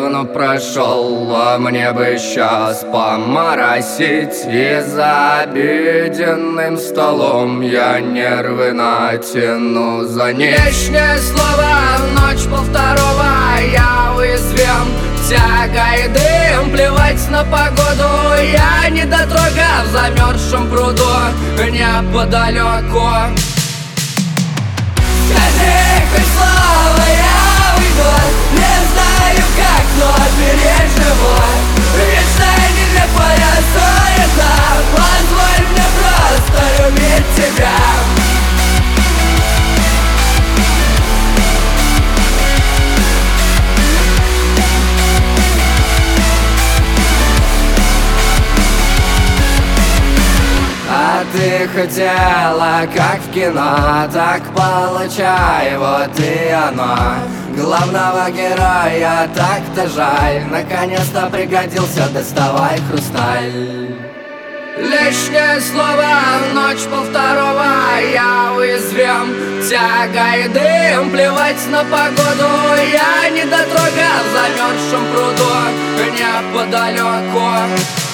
давно прошел, а мне бы сейчас поморосить. И за обеденным столом я нервы натяну за лишнее слово. Ночь 2:30, я уязвим, тяга и дым, плевать на погоду. Я недотрога в замерзшем пруду неподалеку. Скажи хоть слово, я уйду. Не знаю как, но переживу. Вечно нелепая суета. Позволь мне просто любить тебя. А ты хотела, как в кино, так получай, вот и оно. Главного героя так-то жаль, наконец-то пригодился, доставай хрусталь. Лишнее слово, ночь 2:30, я уязвим, тяга и дым, плевать на погоду. Я недотрога в замерзшем пруду неподалеку.